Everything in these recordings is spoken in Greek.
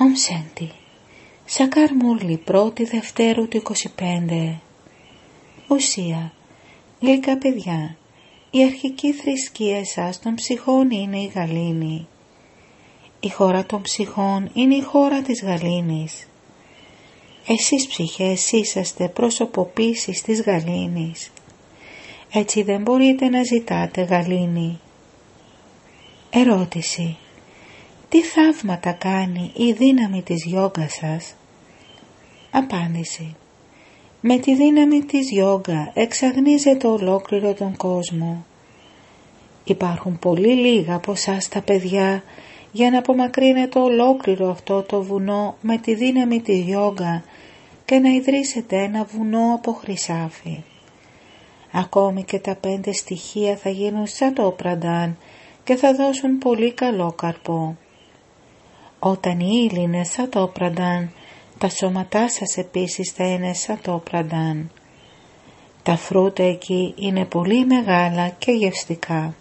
Ομ Σέντι. Σακάρ Μούρλι, 1η Δευτέρου του 25. Ουσία. Γλυκά παιδιά, η αρχική θρησκεία εσάς των ψυχών είναι η γαλήνη. Η χώρα των ψυχών είναι η χώρα της γαλήνης. Εσείς ψυχές είσαστε προσωποποίησης της γαλήνης. Έτσι δεν μπορείτε να ζητάτε γαλήνη. Ερώτηση. Τι θαύματα κάνει η δύναμη της γιόγκα σας? Απάντηση. Με τη δύναμη της γιόγκα εξαγνίζεται ολόκληρο τον κόσμο. Υπάρχουν πολύ λίγα από εσάς τα παιδιά για να απομακρύνετε ολόκληρο αυτό το βουνό με τη δύναμη της γιόγκα και να ιδρύσετε ένα βουνό από χρυσάφι. Ακόμη και τα 5 στοιχεία θα γίνουν σαν το πραντάν και θα δώσουν πολύ καλό καρπό. Όταν οι ύλοι είναι σαν το πραντάν, τα σώματά σας επίσης θα είναι σαν το πραντάν. Τα φρούτα εκεί είναι πολύ μεγάλα και γευστικά.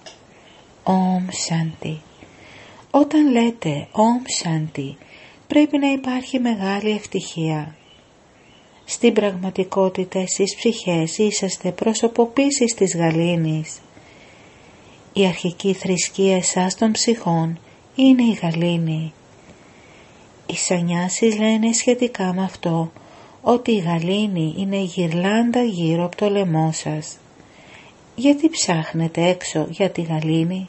Ομ Σάντι. Όταν λέτε Ομ Σάντι, πρέπει να υπάρχει μεγάλη ευτυχία. Στην πραγματικότητα εσείς ψυχές είσαστε προσωποποίησης της γαλήνης. Η αρχική θρησκεία εσάς των ψυχών είναι η γαλήνη. Οι σανιάσεις λένε σχετικά με αυτό ότι η γαλήνη είναι η γυρλάντα γύρω από το λαιμό σας. Γιατί ψάχνετε έξω για τη γαλήνη?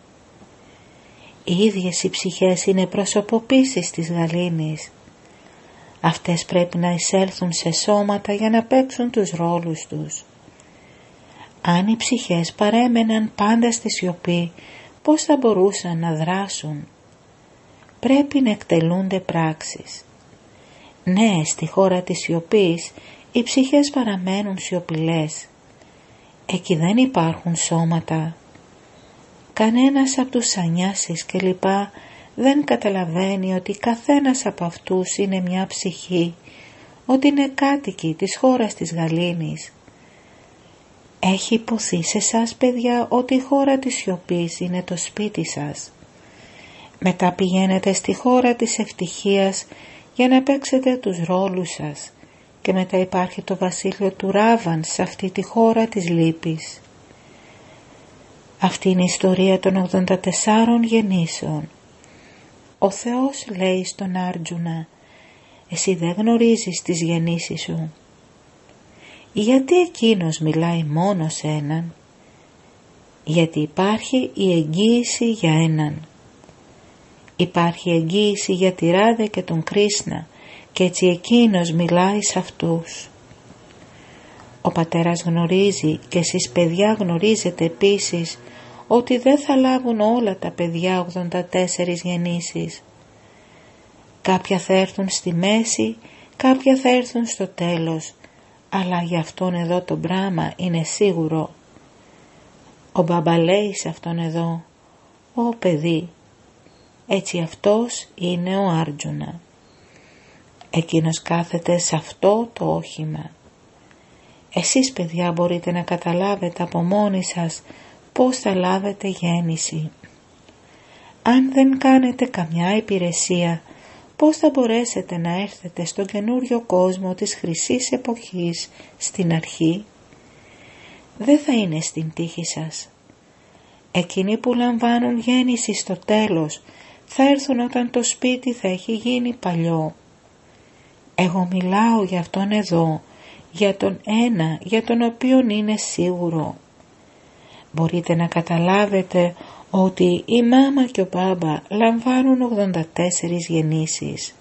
Οι ίδιες οι ψυχές είναι προσωποποίησεις της γαλήνης. Αυτές πρέπει να εισέλθουν σε σώματα για να παίξουν τους ρόλους τους. Αν οι ψυχές παρέμεναν πάντα στη σιωπή, πώς θα μπορούσαν να δράσουν? Πρέπει να εκτελούνται πράξεις. Ναι, στη χώρα της σιωπής οι ψυχές παραμένουν σιωπηλές. Εκεί δεν υπάρχουν σώματα. Κανένας από τους σανιάσεις και λοιπά δεν καταλαβαίνει ότι καθένας από αυτούς είναι μια ψυχή, ότι είναι κάτοικοι της χώρας της γαλήνης. Έχει υποθεί σε εσάς παιδιά ότι η χώρα της σιωπής είναι το σπίτι σας. Μετά πηγαίνετε στη χώρα της ευτυχίας για να παίξετε τους ρόλους σας και μετά υπάρχει το βασίλειο του Ράβαν σε αυτή τη χώρα της λύπης. Αυτή είναι η ιστορία των 84 γεννήσεων. Ο Θεός λέει στον Άρτζουνα, εσύ δεν γνωρίζεις τις γεννήσεις σου. Γιατί εκείνος μιλάει μόνο σε έναν? Γιατί υπάρχει η εγγύηση για έναν. Υπάρχει εγγύηση για τη Ράδα και τον Κρίσνα και έτσι εκείνος μιλάει σε αυτούς. Ο πατέρας γνωρίζει και εσείς παιδιά γνωρίζετε επίσης ότι δεν θα λάβουν όλα τα παιδιά 84 γεννήσεις. Κάποια θα έρθουν στη μέση, κάποια θα έρθουν στο τέλος, αλλά για αυτόν εδώ το πράγμα είναι σίγουρο. Ο μπαμπά λέει σε αυτόν εδώ, «Ω παιδί», έτσι αυτός είναι ο Άρτζουνα. Εκείνος κάθεται σε αυτό το όχημα. Εσείς παιδιά μπορείτε να καταλάβετε από μόνοι σας πώς θα λάβετε γέννηση. Αν δεν κάνετε καμιά υπηρεσία, πώς θα μπορέσετε να έρθετε στον καινούριο κόσμο της χρυσής εποχής στην αρχή? Δεν θα είναι στην τύχη σας. Εκείνοι που λαμβάνουν γέννηση στο τέλος θα έρθουν όταν το σπίτι θα έχει γίνει παλιό. Εγώ μιλάω για αυτόν εδώ, για τον ένα για τον οποίον είναι σίγουρο. Μπορείτε να καταλάβετε ότι η μάμα και ο μπάμπα λαμβάνουν 84 γεννήσεις.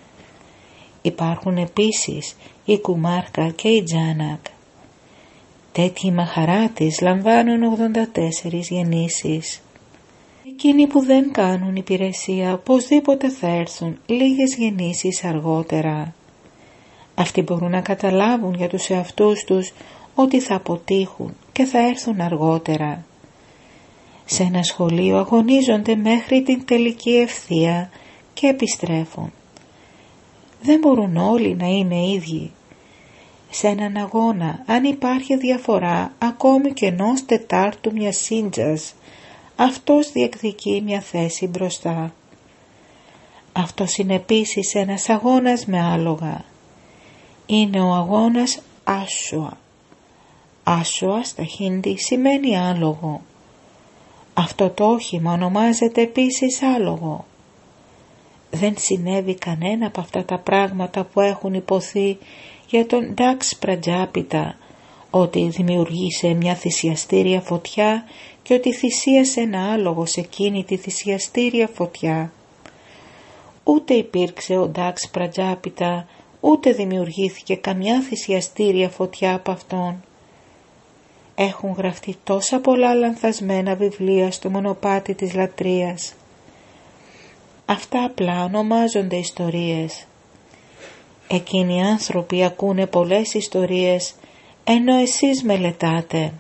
Υπάρχουν επίσης η Κουμάρκα και η Τζάνακ. Τέτοιοι μαχαράτες λαμβάνουν 84 γεννήσεις. Εκείνοι που δεν κάνουν υπηρεσία οπωσδήποτε θα έρθουν λίγες γεννήσεις αργότερα. Αυτοί μπορούν να καταλάβουν για τους εαυτούς τους ότι θα αποτύχουν και θα έρθουν αργότερα. Σε ένα σχολείο αγωνίζονται μέχρι την τελική ευθεία και επιστρέφουν. Δεν μπορούν όλοι να είναι ίδιοι. Σε έναν αγώνα, αν υπάρχει διαφορά ακόμη και ενός τετάρτου μιας σύντζας, αυτός διεκδικεί μια θέση μπροστά. Αυτός είναι επίσης ένας αγώνας με άλογα. Είναι ο αγώνας Άσουα. Άσουα στα Χίντι σημαίνει άλογο. Αυτό το όχημα ονομάζεται επίσης άλογο. Δεν συνέβη κανένα από αυτά τα πράγματα που έχουν υποθεί για τον Νταξ Πρατζάπιτα, ότι δημιουργήσε μια θυσιαστήρια φωτιά και ότι θυσίασε ένα άλογο σε εκείνη τη θυσιαστήρια φωτιά. Ούτε υπήρξε ο Νταξ Πρατζάπιτα, ούτε δημιουργήθηκε καμιά θυσιαστήρια φωτιά από αυτόν. Έχουν γραφτεί τόσα πολλά λανθασμένα βιβλία στο μονοπάτι της λατρείας. Αυτά απλά ονομάζονται ιστορίες. Εκείνοι οι άνθρωποι ακούνε πολλές ιστορίες, ενώ εσείς μελετάτε.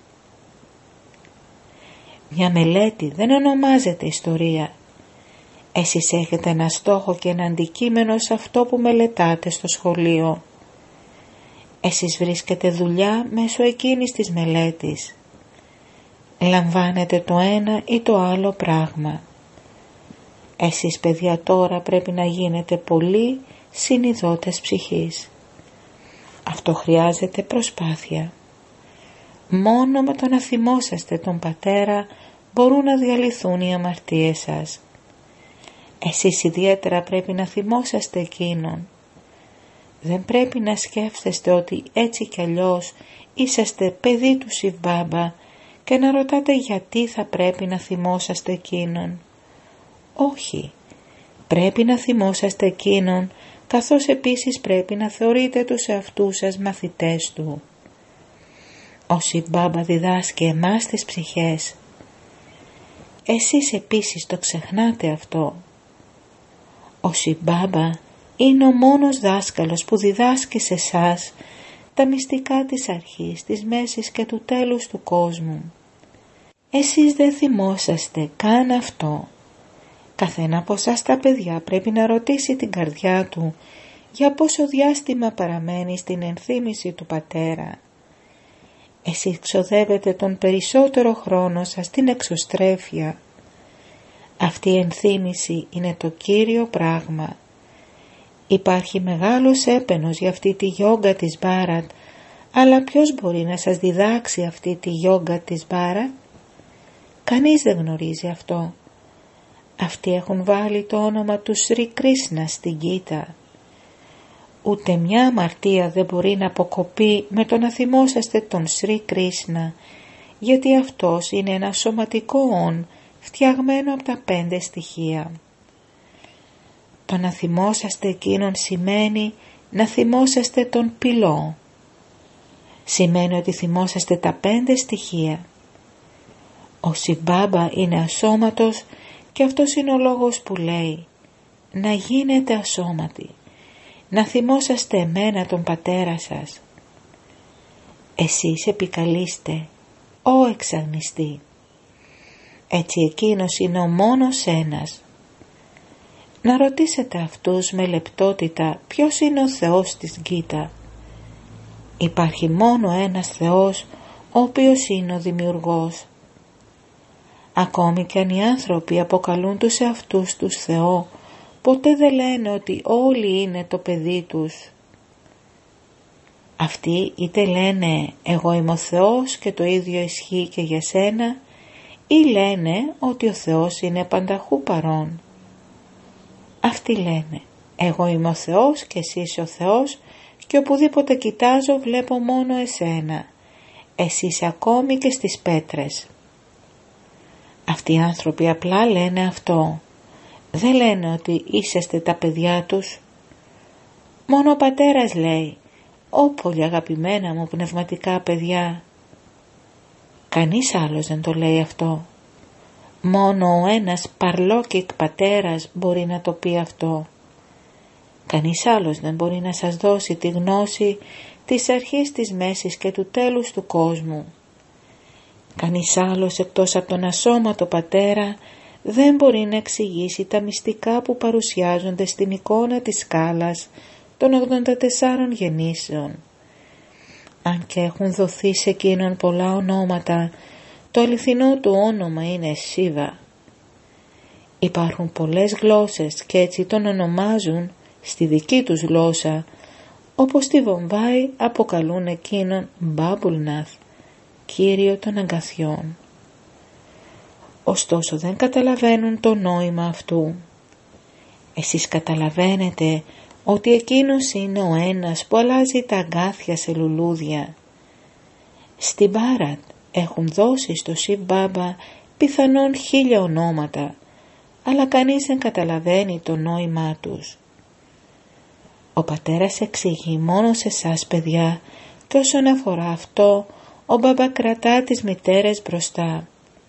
Μια μελέτη δεν ονομάζεται ιστορία. Εσείς έχετε ένα στόχο και ένα αντικείμενο σε αυτό που μελετάτε στο σχολείο. Εσείς βρίσκετε δουλειά μέσω εκείνης της μελέτης. Λαμβάνετε το ένα ή το άλλο πράγμα. Εσείς παιδιά τώρα πρέπει να γίνετε πολύ συνειδότες ψυχής. Αυτό χρειάζεται προσπάθεια. Μόνο με το να θυμόσαστε τον Πατέρα μπορούν να διαλυθούν οι αμαρτίες σας. Εσείς ιδιαίτερα πρέπει να θυμόσαστε εκείνον. Δεν πρέπει να σκέφτεστε ότι έτσι κι αλλιώς είσαστε παιδί του Σιβ-Μπάμπα και να ρωτάτε γιατί θα πρέπει να θυμόσαστε εκείνον. Όχι, πρέπει να θυμόσαστε εκείνον, καθώς επίσης πρέπει να θεωρείτε τους εαυτούς σας μαθητές του. Ο Σιβ-Μπάμπα διδάσκει εμάς τις ψυχές. Εσείς επίσης το ξεχνάτε αυτό. Ο Σιβ-Μπάμπα είναι ο μόνος δάσκαλος που διδάσκει σε εσάς τα μυστικά της αρχής, της μέσης και του τέλους του κόσμου. Εσείς δεν θυμόσαστε καν αυτό. Καθένα από εσάς τα παιδιά πρέπει να ρωτήσει την καρδιά του για πόσο διάστημα παραμένει στην ενθύμηση του Πατέρα. Εσείς ξοδεύετε τον περισσότερο χρόνο σας στην εξωστρέφεια. Αυτή η ενθύμηση είναι το κύριο πράγμα. Υπάρχει μεγάλος έπαινος για αυτή τη γιόγκα της Μπάρατ, αλλά ποιος μπορεί να σας διδάξει αυτή τη γιόγκα της Μπάρατ? Κανείς δεν γνωρίζει αυτό. Αυτοί έχουν βάλει το όνομα του Σρι Κρίσνα στην Γκίτα. Ούτε μια αμαρτία δεν μπορεί να αποκοπεί με το να θυμόσαστε τον Σρι Κρίσνα, γιατί αυτός είναι ένα σωματικό όν φτιαγμένο από τα 5 στοιχεία. Το να θυμόσαστε εκείνον σημαίνει να θυμόσαστε τον πυλό. Σημαίνει ότι θυμόσαστε τα 5 στοιχεία. Ο Σιβ-Μπάμπα είναι ασώματος και αυτός είναι ο λόγος που λέει να γίνετε ασώματοι, να θυμόσαστε εμένα τον Πατέρα σας. Εσείς επικαλείστε, ο εξαγνιστή. Έτσι εκείνος είναι ο μόνος ένας. Να ρωτήσετε αυτούς με λεπτότητα ποιος είναι ο Θεός της Γκίτα. Υπάρχει μόνο ένας Θεός, ο οποίος είναι ο Δημιουργός. Ακόμη και αν οι άνθρωποι αποκαλούν τους εαυτούς τους Θεό, ποτέ δεν λένε ότι όλοι είναι το παιδί τους. Αυτοί είτε λένε εγώ είμαι ο Θεός και το ίδιο ισχύει και για σένα, ή λένε ότι ο Θεός είναι πανταχού παρόν. Αυτοί λένε εγώ είμαι ο Θεός και εσύ είσαι ο Θεός και οπουδήποτε κοιτάζω βλέπω μόνο εσένα. Εσύ είσαι ακόμη και στις πέτρες. Αυτοί οι άνθρωποι απλά λένε αυτό. Δεν λένε ότι είσαστε τα παιδιά τους. Μόνο ο Πατέρας λέει «Ω πολύ αγαπημένα μου πνευματικά παιδιά». Κανείς άλλος δεν το λέει αυτό. Μόνο ο ένας παρλόκικ Πατέρας μπορεί να το πει αυτό. Κανείς άλλος δεν μπορεί να σας δώσει τη γνώση της αρχής, της μέσης και του τέλους του κόσμου. Κανείς άλλος εκτός από τον ασώματο Πατέρα δεν μπορεί να εξηγήσει τα μυστικά που παρουσιάζονται στην εικόνα της σκάλας των 84 γεννήσεων. Αν και έχουν δοθεί σε εκείνον πολλά ονόματα, το αληθινό του όνομα είναι Σίβα. Υπάρχουν πολλές γλώσσες και έτσι τον ονομάζουν στη δική τους γλώσσα, όπως στη Βομβάη αποκαλούν εκείνον Μπάμπουλναθ, κύριο των αγκαθιών. Ωστόσο δεν καταλαβαίνουν το νόημα αυτού. Εσείς καταλαβαίνετε ότι εκείνος είναι ο ένας που αλλάζει τα αγκάθια σε λουλούδια. Στην Μπάρατ έχουν δώσει στο Σιβ Μπάμπα πιθανόν 1000 ονόματα, αλλά κανείς δεν καταλαβαίνει το νόημά τους. Ο πατέρας εξηγεί μόνο σε εσάς παιδιά, και όσον αφορά αυτό ο Μπάμπα κρατά τις μητέρες μπροστά.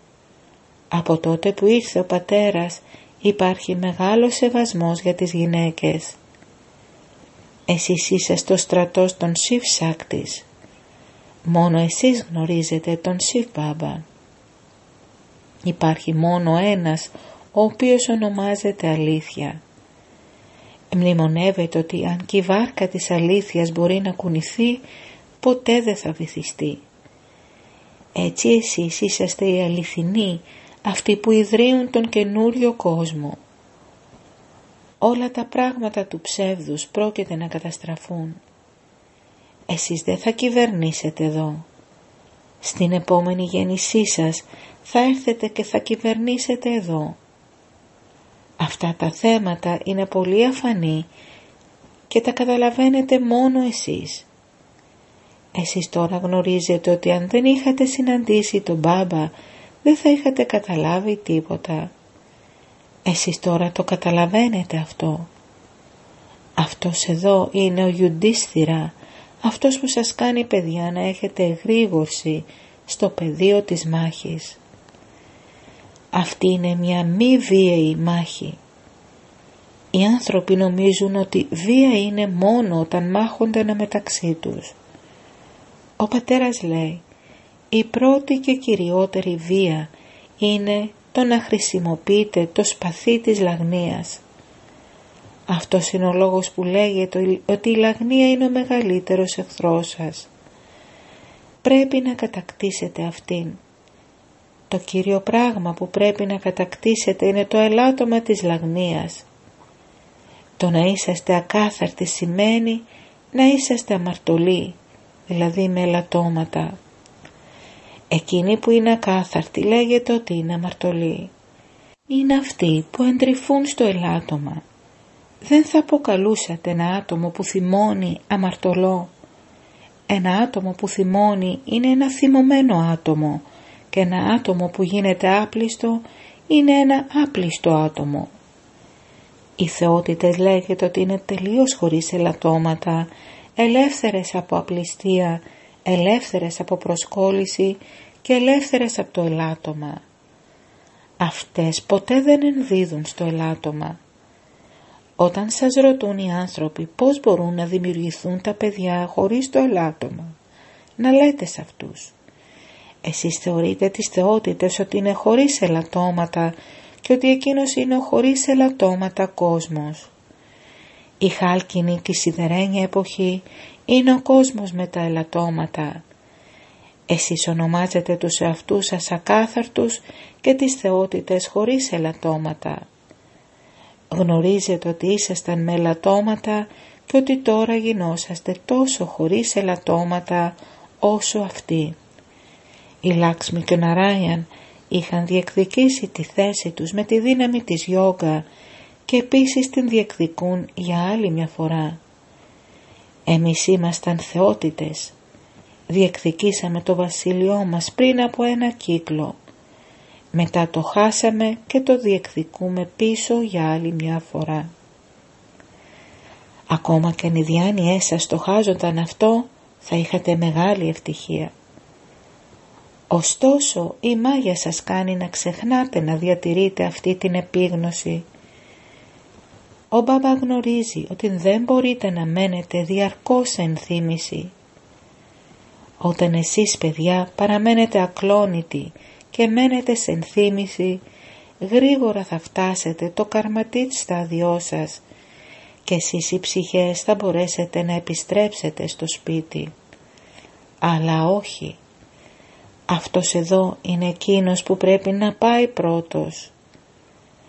Από τότε που ήρθε ο πατέρας υπάρχει μεγάλος σεβασμός για τις γυναίκες. Εσείς είσαστε ο στρατός των Σιβ Σάκτης. Μόνο εσείς γνωρίζετε τον Σιβ Μπάμπα. Υπάρχει μόνο ένας ο οποίος ονομάζεται αλήθεια. Μνημονεύεται ότι αν και η βάρκα της αλήθειας μπορεί να κουνηθεί, ποτέ δεν θα βυθιστεί. Έτσι εσείς είσαστε οι αληθινοί, αυτοί που ιδρύουν τον καινούριο κόσμο. Όλα τα πράγματα του ψεύδους πρόκειται να καταστραφούν. Εσείς δεν θα κυβερνήσετε εδώ. Στην επόμενη γέννησή σας θα έρθετε και θα κυβερνήσετε εδώ. Αυτά τα θέματα είναι πολύ αφανή και τα καταλαβαίνετε μόνο εσείς. Εσείς τώρα γνωρίζετε ότι αν δεν είχατε συναντήσει τον Μπάμπα δεν θα είχατε καταλάβει τίποτα. Εσείς τώρα το καταλαβαίνετε αυτό. Αυτός εδώ είναι ο Ιουντίσθιρα, αυτός που σας κάνει παιδιά να έχετε εγρήγορση στο πεδίο της μάχης. Αυτή είναι μια μη βίαιη μάχη. Οι άνθρωποι νομίζουν ότι βία είναι μόνο όταν μάχονται αναμεταξύ τους. Ο πατέρας λέει, η πρώτη και κυριότερη βία είναι το να χρησιμοποιείτε το σπαθί της λαγνίας. Αυτός είναι ο λόγος που λέγεται ότι η λαγνία είναι ο μεγαλύτερος εχθρός σας. Πρέπει να κατακτήσετε αυτήν. Το κύριο πράγμα που πρέπει να κατακτήσετε είναι το ελάττωμα της λαγνίας. Το να είσαστε ακάθαρτοι σημαίνει να είσαστε αμαρτωλοί, δηλαδή με ελαττώματα. Εκείνοι που είναι ακάθαρτοι λέγεται ότι είναι αμαρτωλοί. Είναι αυτοί που εντρυφούν στο ελάττωμα. Δεν θα αποκαλούσατε ένα άτομο που θυμώνει αμαρτωλό. Ένα άτομο που θυμώνει είναι ένα θυμωμένο άτομο και ένα άτομο που γίνεται άπλιστο είναι ένα άπλιστο άτομο. Οι θεότητες λέγεται ότι είναι τελείως χωρίς ελαττώματα, ελεύθερες από απληστία, ελεύθερες από προσκόλληση και ελεύθερες από το ελάττωμα. Αυτές ποτέ δεν ενδίδουν στο ελάττωμα. Όταν σας ρωτούν οι άνθρωποι πώς μπορούν να δημιουργηθούν τα παιδιά χωρίς το ελάττωμα, να λέτε σε αυτούς. Εσείς θεωρείτε τις θεότητες ότι είναι χωρίς ελαττώματα και ότι εκείνος είναι ο χωρίς ελαττώματα κόσμος. Η χάλκινη και η σιδερένια εποχή είναι ο κόσμος με τα ελαττώματα. Εσείς ονομάζετε τους εαυτούς σας ακάθαρτους και τις θεότητες χωρίς ελαττώματα. Γνωρίζετε ότι ήσασταν με ελαττώματα και ότι τώρα γινόσαστε τόσο χωρίς ελαττώματα όσο αυτοί. Οι Λάξμι και ο Ναράιαν είχαν διεκδικήσει τη θέση τους με τη δύναμη της γιόγκα και επίσης την διεκδικούν για άλλη μια φορά. Εμείς ήμασταν θεότητες. Διεκδικήσαμε το βασίλειό μας πριν από ένα κύκλο. Μετά το χάσαμε και το διεκδικούμε πίσω για άλλη μια φορά. Ακόμα και αν οι διάνοιές σας το χάζονταν αυτό, θα είχατε μεγάλη ευτυχία. Ωστόσο, η μάγια σας κάνει να ξεχνάτε να διατηρείτε αυτή την επίγνωση. Ο Μπάμπα γνωρίζει ότι δεν μπορείτε να μένετε διαρκώς σε ενθύμηση. Όταν εσείς παιδιά παραμένετε ακλόνητοι και μένετε σε ενθύμηση, γρήγορα θα φτάσετε το καρματίτ στάδιό σας και εσείς οι ψυχές θα μπορέσετε να επιστρέψετε στο σπίτι. Αλλά όχι. Αυτός εδώ είναι εκείνος που πρέπει να πάει πρώτος.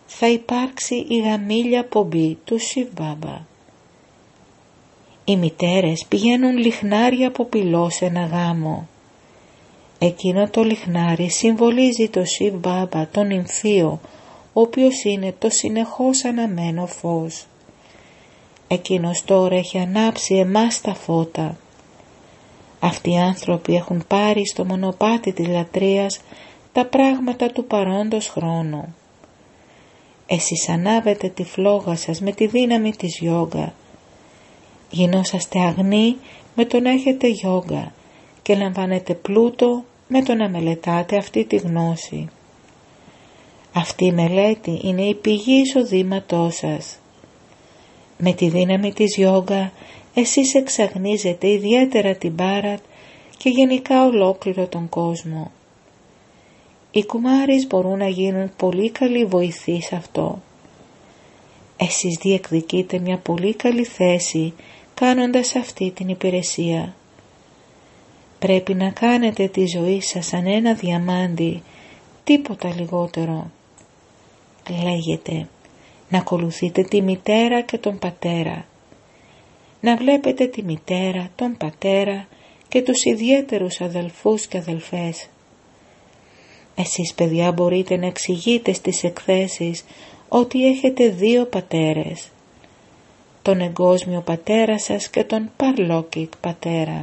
θα υπάρξει η γαμήλια πομπή του Σιβ Μπάμπα. Οι μητέρες πηγαίνουν λιχνάρι από πυλό σε ένα γάμο. Εκείνο το λιχνάρι συμβολίζει το Σιβ Μπάμπα, τον νυμφίο, ο οποίος είναι το συνεχώς αναμένο φως. Εκείνος τώρα έχει ανάψει εμάς τα φώτα. Αυτοί οι άνθρωποι έχουν πάρει στο μονοπάτι της λατρείας τα πράγματα του παρόντος χρόνου. Εσείς ανάβετε τη φλόγα σας με τη δύναμη της γιόγκα. Γινόσαστε αγνοί με το να έχετε γιόγκα και λαμβάνετε πλούτο με το να μελετάτε αυτή τη γνώση. Αυτή η μελέτη είναι η πηγή εισοδήματός σας. Με τη δύναμη της γιόγκα εσείς εξαγνίζετε ιδιαίτερα την Μπάρατ και γενικά ολόκληρο τον κόσμο. Οι κουμάρεις μπορούν να γίνουν πολύ καλοί βοηθοί σε αυτό. Εσείς διεκδικείτε μια πολύ καλή θέση κάνοντας αυτή την υπηρεσία. Πρέπει να κάνετε τη ζωή σας σαν ένα διαμάντι, τίποτα λιγότερο. Λέγεται να ακολουθείτε τη μητέρα και τον πατέρα. Να βλέπετε τη μητέρα, τον πατέρα και τους ιδιαίτερους αδελφούς και αδελφές. Εσείς παιδιά μπορείτε να εξηγείτε στις εκθέσεις ότι έχετε δύο πατέρες. Τον εγκόσμιο πατέρα σας και τον παρλόκικ πατέρα.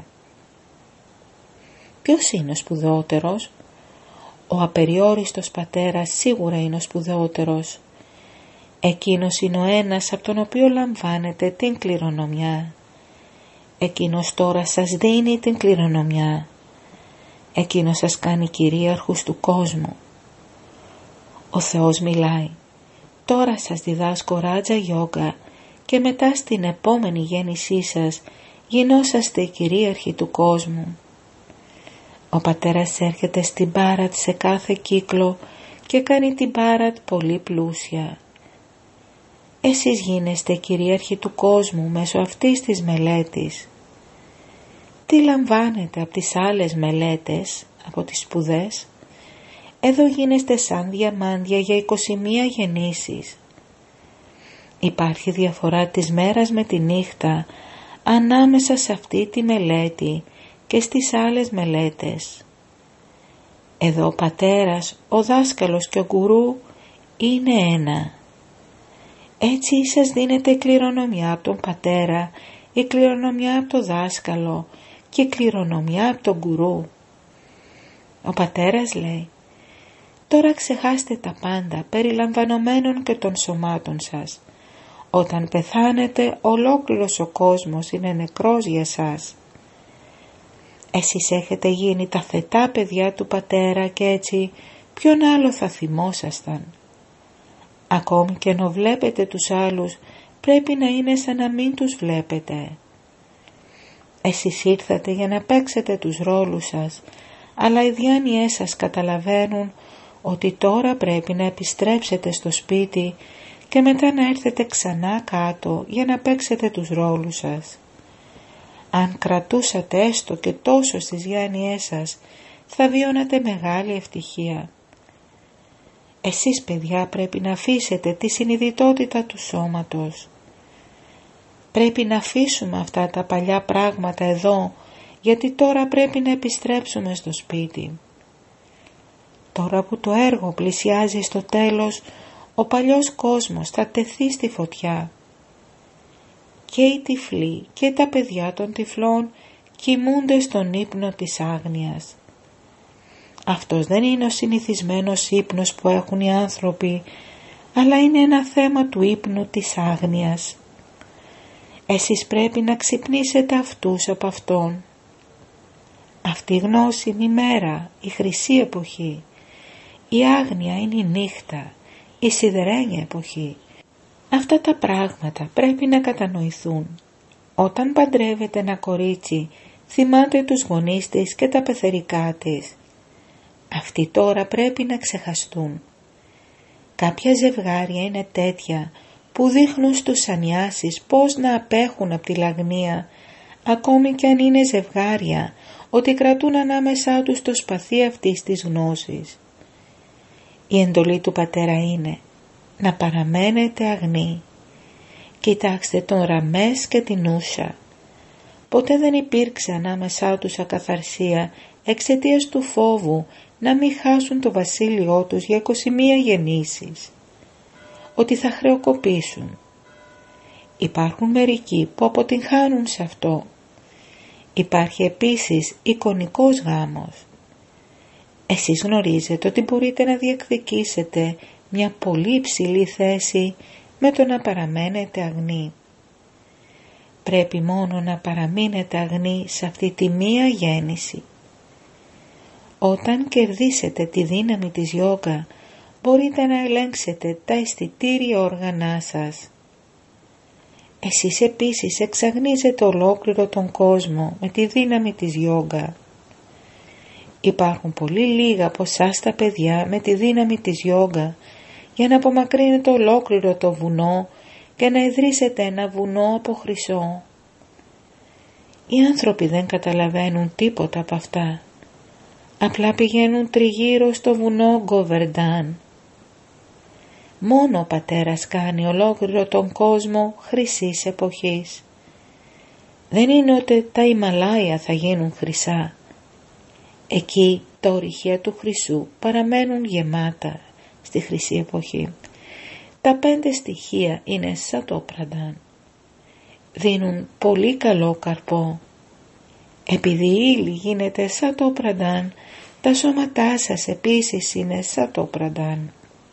Ποιος είναι ο σπουδαιότερος? Ο απεριόριστος πατέρας σίγουρα είναι ο σπουδαιότερος. Εκείνος είναι ο ένας από τον οποίο λαμβάνετε την κληρονομιά. Εκείνος τώρα σας δίνει την κληρονομιά. Εκείνος σας κάνει κυρίαρχους του κόσμου. Ο Θεός μιλάει. Τώρα σας διδάσκω Ράτζα Γιόγκα και μετά στην επόμενη γέννησή σας γινόσαστε κυρίαρχοι του κόσμου. Ο πατέρας έρχεται στην Μπάρατ σε κάθε κύκλο και κάνει την Μπάρατ πολύ πλούσια. Εσείς γίνεστε κυρίαρχοι του κόσμου μέσω αυτής της μελέτης. Τι λαμβάνετε από τις άλλες μελέτες, από τις σπουδές? Εδώ γίνεστε σαν διαμάντια για 21 γεννήσεις. Υπάρχει διαφορά της μέρας με τη νύχτα ανάμεσα σε αυτή τη μελέτη και στις άλλες μελέτες. Εδώ ο πατέρας, ο δάσκαλος και ο γκουρού είναι ένα. Έτσι σας δίνεται η κληρονομιά από τον πατέρα, η κληρονομιά από τον δάσκαλο και η κληρονομιά από τον γκουρού. Ο πατέρας λέει, τώρα ξεχάστε τα πάντα περιλαμβανομένων και των σωμάτων σας. Όταν πεθάνετε ολόκληρος ο κόσμος είναι νεκρός για σας. Εσείς έχετε γίνει τα θετά παιδιά του πατέρα και έτσι ποιον άλλο θα θυμόσασταν? Ακόμη και ενώ βλέπετε τους άλλους πρέπει να είναι σαν να μην τους βλέπετε. Εσείς ήρθατε για να παίξετε τους ρόλους σας, αλλά οι διάνοιές σας καταλαβαίνουν ότι τώρα πρέπει να επιστρέψετε στο σπίτι και μετά να έρθετε ξανά κάτω για να παίξετε τους ρόλους σας. Αν κρατούσατε έστω και τόσο στις διάνοιές σας, θα βιώνατε μεγάλη ευτυχία. Εσείς παιδιά πρέπει να αφήσετε τη συνειδητότητα του σώματος. Πρέπει να αφήσουμε αυτά τα παλιά πράγματα εδώ, γιατί τώρα πρέπει να επιστρέψουμε στο σπίτι. Τώρα που το έργο πλησιάζει στο τέλος, ο παλιός κόσμος θα τεθεί στη φωτιά. Και οι τυφλοί και τα παιδιά των τυφλών κοιμούνται στον ύπνο της άγνοιας. Αυτός δεν είναι ο συνηθισμένος ύπνος που έχουν οι άνθρωποι, αλλά είναι ένα θέμα του ύπνου της άγνοιας. Εσείς πρέπει να ξυπνήσετε αυτούς από αυτόν. Αυτή η γνώση είναι η μέρα, η χρυσή εποχή. Η άγνοια είναι η νύχτα, η σιδερένια εποχή. Αυτά τα πράγματα πρέπει να κατανοηθούν. Όταν παντρεύεται ένα κορίτσι, θυμάται τους γονείς της και τα πεθερικά της. Αυτοί τώρα πρέπει να ξεχαστούν. Κάποια ζευγάρια είναι τέτοια που δείχνουν στους σανιάσεις πώς να απέχουν από τη λαγνία, ακόμη και αν είναι ζευγάρια, ότι κρατούν ανάμεσά τους το σπαθί αυτής της γνώσης. Η εντολή του πατέρα είναι να παραμένετε αγνοί. Κοιτάξτε τον Ραμές και την Ούσα. Ποτέ δεν υπήρξε ανάμεσά τους ακαθαρσία εξαιτίας του φόβου να μην χάσουν το βασίλειό τους για 21 γεννήσεις, ότι θα χρεοκοπήσουν. Υπάρχουν μερικοί που αποτυγχάνουν σε αυτό. Υπάρχει επίσης εικονικός γάμος. Εσείς γνωρίζετε ότι μπορείτε να διεκδικήσετε μια πολύ υψηλή θέση με το να παραμένετε αγνοί. Πρέπει μόνο να παραμείνετε αγνοί σε αυτή τη μία γέννηση. Όταν κερδίσετε τη δύναμη της γιόγκα, μπορείτε να ελέγξετε τα αισθητήρια όργανά σας. Εσείς επίσης εξαγνίζετε ολόκληρο τον κόσμο με τη δύναμη της γιόγκα. Υπάρχουν πολύ λίγα από εσάς τα παιδιά με τη δύναμη της γιόγκα για να απομακρύνετε ολόκληρο το βουνό και να ιδρύσετε ένα βουνό από χρυσό. Οι άνθρωποι δεν καταλαβαίνουν τίποτα από αυτά. Απλά πηγαίνουν τριγύρω στο βουνό Γκοβερντάν. Μόνο ο πατέρας κάνει ολόκληρο τον κόσμο χρυσής εποχής. Δεν είναι ότι τα Ιμαλάια θα γίνουν χρυσά. Εκεί τα ορυχεία του χρυσού παραμένουν γεμάτα στη χρυσή εποχή. Τα 5 στοιχεία είναι σατόπρανταν. Δίνουν πολύ καλό καρπό. Επειδή η ύλη γίνεται σατόπρανταν, τα σώματά σας επίσης είναι σατόπρανταν.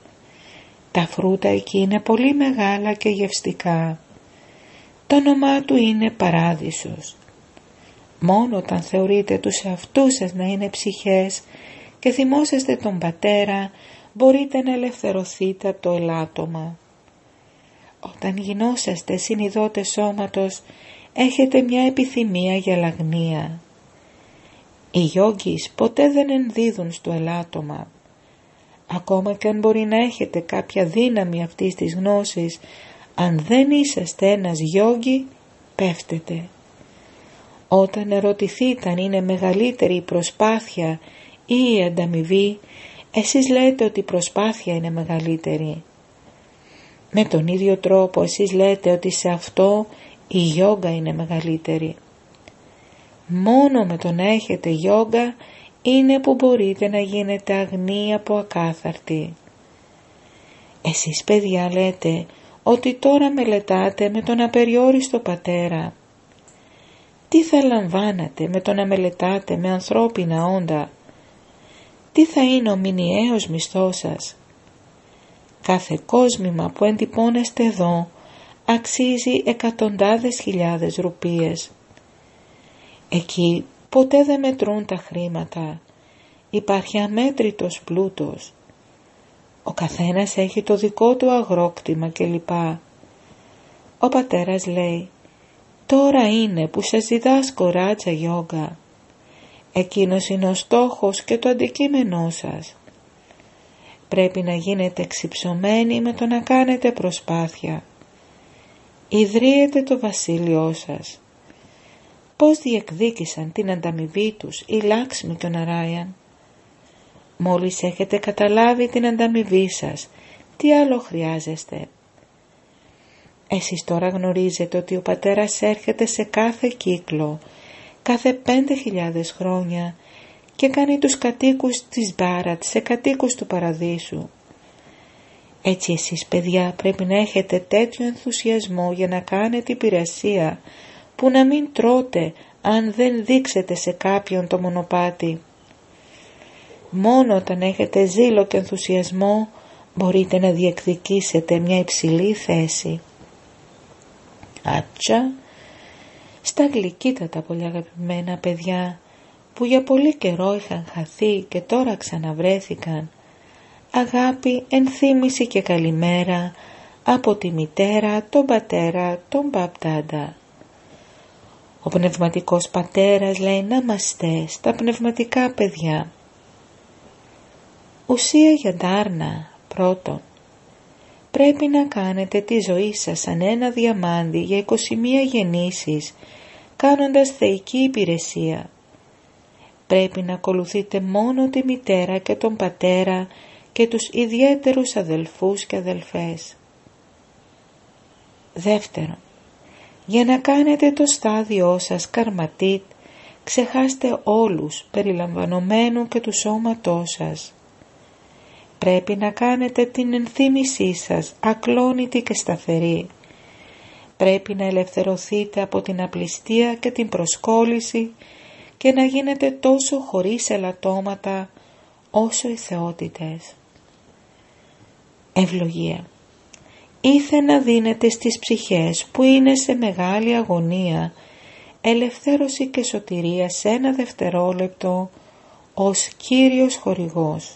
Τα φρούτα εκεί είναι πολύ μεγάλα και γευστικά. Το όνομά του είναι παράδεισος. Μόνο όταν θεωρείτε τους εαυτούς σας να είναι ψυχές και θυμόσαστε τον πατέρα, μπορείτε να ελευθερωθείτε από το ελάττωμα. Όταν γινόσαστε συνειδώτες σώματος, έχετε μια επιθυμία για λαγνία. Οι γιόγκις ποτέ δεν ενδίδουν στο ελάττωμα. Ακόμα και αν μπορεί να έχετε κάποια δύναμη αυτής της γνώσης, αν δεν είσαστε ένας γιόγκι, πέφτετε. Όταν ερωτηθείτε αν είναι μεγαλύτερη η προσπάθεια ή η ανταμοιβή, εσείς λέτε ότι η προσπάθεια είναι μεγαλύτερη. Με τον ίδιο τρόπο εσείς λέτε ότι σε αυτό η γιόγκα είναι μεγαλύτερη. Μόνο με το να έχετε γιόγκα είναι που μπορείτε να γίνετε αγνοί από ακάθαρτοι. Εσείς παιδιά λέτε ότι τώρα μελετάτε με τον απεριόριστο πατέρα. Τι θα λαμβάνατε με το να μελετάτε με ανθρώπινα όντα? Τι θα είναι ο μηνιαίος μισθός σας? Κάθε κόσμημα που εντυπώνεστε εδώ αξίζει εκατοντάδες χιλιάδες ρουπίες. Εκεί ποτέ δεν μετρούν τα χρήματα. Υπάρχει αμέτρητος πλούτος. Ο καθένας έχει το δικό του αγρόκτημα κλπ. Ο πατέρας λέει, τώρα είναι που σας διδάσκω ράτζα γιόγκα. Εκείνος είναι ο στόχος και το αντικείμενό σας. Πρέπει να γίνετε εξυψωμένοι με το να κάνετε προσπάθεια. Ιδρύετε το βασίλειό σας. Πώς διεκδίκησαν την ανταμοιβή τους η Λάξμη και ο Ναράιαν? Μόλις έχετε καταλάβει την ανταμοιβή σας, τι άλλο χρειάζεστε? Εσείς τώρα γνωρίζετε ότι ο πατέρας έρχεται σε κάθε κύκλο, κάθε 5.000 χρόνια και κάνει τους κατοίκους της Μπάρατ σε κατοίκους του Παραδείσου. Έτσι εσείς παιδιά πρέπει να έχετε τέτοιο ενθουσιασμό για να κάνετε υπηρεσία που να μην τρώτε αν δεν δείξετε σε κάποιον το μονοπάτι. Μόνο όταν έχετε ζήλο και ενθουσιασμό μπορείτε να διεκδικήσετε μια υψηλή θέση. Άτσα, στα γλυκύτατα πολύ αγαπημένα παιδιά που για πολύ καιρό είχαν χαθεί και τώρα ξαναβρέθηκαν, αγάπη, ενθύμηση και καλημέρα από τη μητέρα, τον πατέρα, τον μπαπτάντα. Ο πνευματικός πατέρας λέει να μαστέ στα πνευματικά παιδιά. Ουσία για ντάρνα. Πρώτον, πρέπει να κάνετε τη ζωή σας σαν ένα διαμάντι για 21 γεννήσεις, κάνοντας θεϊκή υπηρεσία. Πρέπει να ακολουθείτε μόνο τη μητέρα και τον πατέρα και τους ιδιαίτερους αδελφούς και αδελφές. Δεύτερον, για να κάνετε το στάδιό σας καρματίτ, ξεχάστε όλους περιλαμβανομένου και του σώματός σας. Πρέπει να κάνετε την ενθύμησή σας ακλόνητη και σταθερή. Πρέπει να ελευθερωθείτε από την απληστία και την προσκόλληση και να γίνετε τόσο χωρίς ελαττώματα όσο οι θεότητες. Ευλογία. Ήθε να δίνετε στις ψυχές που είναι σε μεγάλη αγωνία ελευθέρωση και σωτηρία σε ένα δευτερόλεπτο ως Κύριος χορηγός.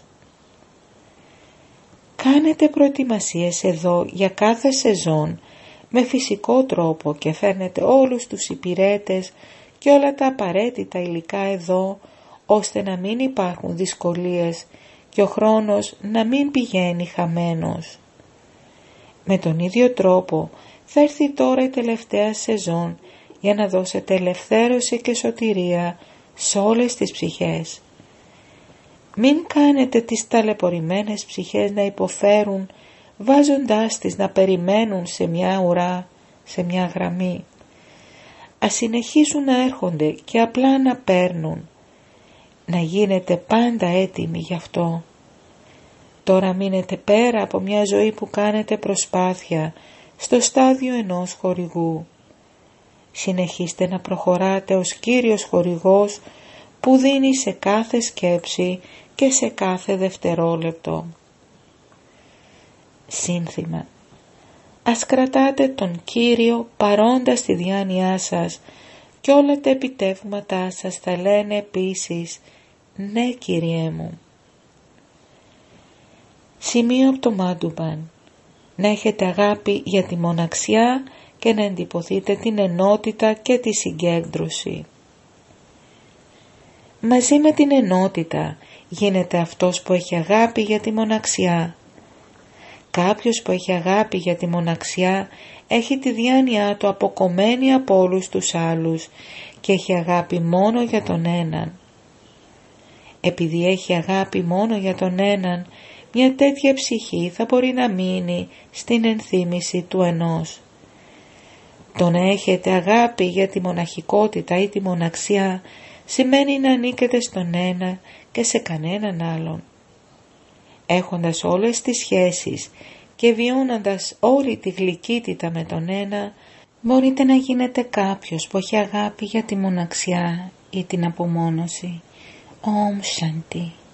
Κάνετε προετοιμασίες εδώ για κάθε σεζόν με φυσικό τρόπο και φέρνετε όλους τους υπηρέτες και όλα τα απαραίτητα υλικά εδώ, ώστε να μην υπάρχουν δυσκολίες και ο χρόνος να μην πηγαίνει χαμένος. Με τον ίδιο τρόπο θα έρθει τώρα η τελευταία σεζόν για να δώσετε ελευθέρωση και σωτηρία σε όλες τις ψυχές. Μην κάνετε τις ταλαιπωρημένες ψυχές να υποφέρουν βάζοντάς τις να περιμένουν σε μια ουρά, σε μια γραμμή. Ας συνεχίσουν να έρχονται και απλά να παίρνουν. Να γίνετε πάντα έτοιμοι γι' αυτό. Τώρα μείνετε πέρα από μια ζωή που κάνετε προσπάθεια στο στάδιο ενός χορηγού. Συνεχίστε να προχωράτε ως Κύριος χορηγός που δίνει σε κάθε σκέψη και σε κάθε δευτερόλεπτο. Σύνθημα. Ας κρατάτε τον Κύριο παρόντα στη διάνοιά σας και όλα τα επιτεύγματά σας θα λένε επίσης «Ναι, Κύριέ μου». Σημείο από το Μάντουμπαν. Να έχετε αγάπη για τη μοναξιά και να εντυπωθείτε την ενότητα και τη συγκέντρωση. Μαζί με την ενότητα γίνεται αυτός που έχει αγάπη για τη μοναξιά. Κάποιος που έχει αγάπη για τη μοναξιά έχει τη διάνοιά του αποκομμένη από όλους τους άλλους και έχει αγάπη μόνο για τον έναν. Επειδή έχει αγάπη μόνο για τον έναν, μια τέτοια ψυχή θα μπορεί να μείνει στην ενθύμηση του ενός. Το να έχετε αγάπη για τη μοναχικότητα ή τη μοναξιά σημαίνει να ανήκετε στον ένα και σε κανέναν άλλον. Έχοντας όλες τις σχέσεις και βιώνοντας όλη τη γλυκύτητα με τον ένα, μπορείτε να γίνετε κάποιος που έχει αγάπη για τη μοναξιά ή την απομόνωση. Om Shanti.